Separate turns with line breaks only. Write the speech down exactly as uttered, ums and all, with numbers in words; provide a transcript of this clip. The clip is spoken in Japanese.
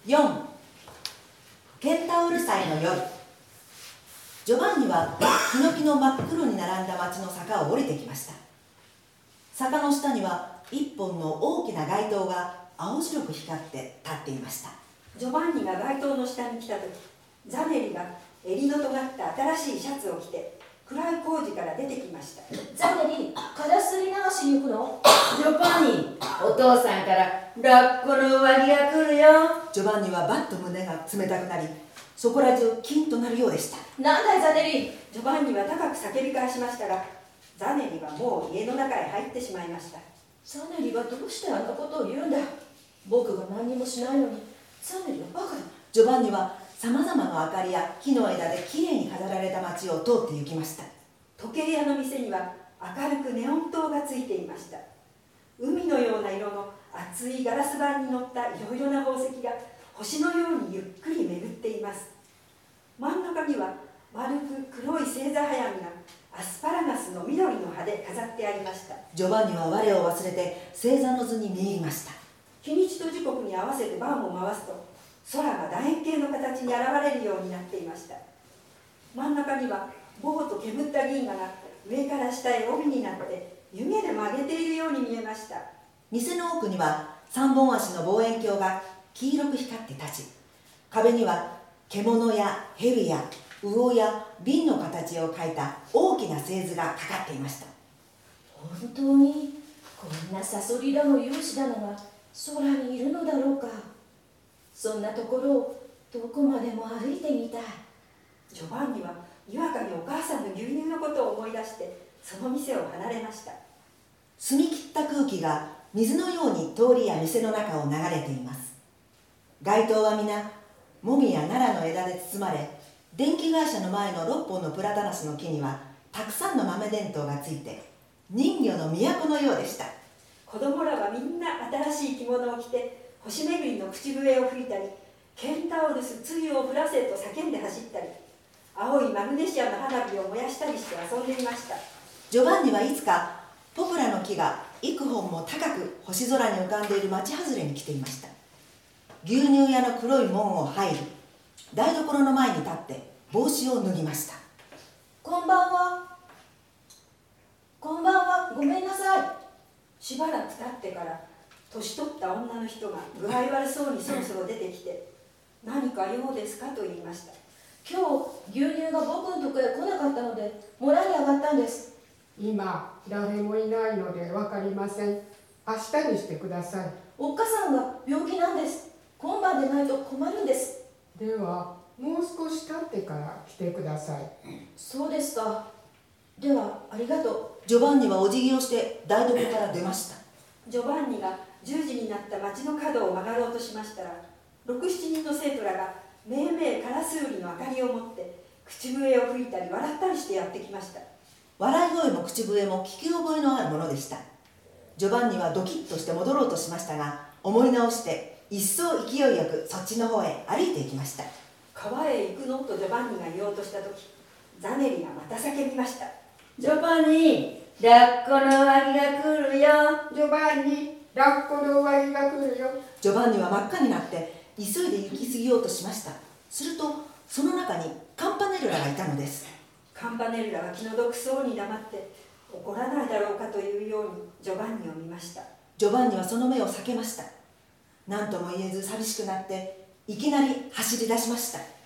よんケンタウル祭の夜。ジョバンニはヒノキの真っ黒に並んだ町の坂を降りてきました。坂の下には一本の大きな街灯が青白く光って立っていました。
ジョバンニが街灯の下に来た時、ザネリが襟の尖った新しいシャツを着て暗い工事から出てきました。
ザネリ、からすり流しに行くの？
ジョバンニ、お父さんからラッコの上着が来るよ。
ジョバンニはバッと胸が冷たくなり、そこら中キンとなるようでした。
なんだいザネリ。
ジョバンニは高く叫び返しましたが、ザネリはもう家の中へ入ってしまいました。
ザネリはどうしてあんなことを言うんだ。僕が何にもしないのに、ザネリはバカだ。
ジョバンニはさまざまな明かりや木の枝できれいに飾られた町を通って行きました。
時計屋の店には明るくネオン灯がついていました。海のような色の厚いガラス板に乗ったいろいろな宝石が星のようにゆっくり巡っています。真ん中には丸く黒い星座早見がアスパラガスの緑の葉で飾ってありました。
ジョバンニは我を忘れて星座の図に見入りました。
日にちと時刻に合わせて盤を回すと、空が楕円形の形に現れるようになっていました。真ん中にはボーと煙った銀河が上から下へ帯になって湯気で曲げているように見えました。
店の奥には三本足の望遠鏡が黄色く光って立ち、壁には獣や蛇や魚や瓶の形を描いた大きな星図がかかっていました。
本当にこんなサソリだの勇士だのが空にいるのだろうか。そんなところをどこまでも歩いてみたい。
ジョバンニはにわかにお母さんの牛乳のことを思い出してその店を離れました。
澄み切った空気が水のように通りや店の中を流れています。街灯は皆もみや奈良の枝で包まれ、電気会社の前のろっぽんのプラタナスの木にはたくさんの豆電灯がついて人魚の都のようでした。
子供らはみんな新しい着物を着て星巡りの口笛を吹いたり、ケンタウルスつゆを降らせと叫んで走ったり、青いマグネシアの花火を燃やしたりして遊んでいました。
ジョバンニはいつかポプラの木が幾本も高く星空に浮かんでいる町外れに来ていました。牛乳屋の黒い門を入り、台所の前に立って帽子を脱ぎました。
こんばんは。こんばんは。ごめんなさい。
しばらく経ってから年取った女の人が具合悪そうにそろそろ出てきて、何か用ですかと言いました。
今日牛乳が僕のとこへ来なかったのでもらいに上がったんです。
今誰もいないので分かりません。明日にしてください。
おっかさんが病気なんです。今晩でないと困るんです。
ではもう少し経ってから来てください。
そうですか。ではありがと
ジョバンニはお辞儀をして台所から出ました。
ジョバンニがじゅうじになった町の角を曲がろうとしましたら、ろく、しちにんの生徒らがめいめいカラスウリの明かりを持って口笛を吹いたり笑ったりしてやってきました。
笑い声も口笛も聞き覚えのあるものでした。ジョバンニはドキッとして戻ろうとしましたが、思い直して一層勢いよくそっちの方へ歩いていきました。
川へ行くのとジョバンニが言おうとした時、ザネリがまた叫びました。
ジョバンニ、ラッコの上着が来るよ。
ジョバンニ、ラッコの上着が来るよ。
ジョバンニは真っ赤になって急いで行き過ぎようとしました。するとその中にカンパネルラがいたのです。
カンパネルラは気の毒そうに黙って怒らないだろうかというようにジョバンニを見ました。
ジョバンニはその目を避けました。何とも言えず寂しくなっていきなり走り出しました。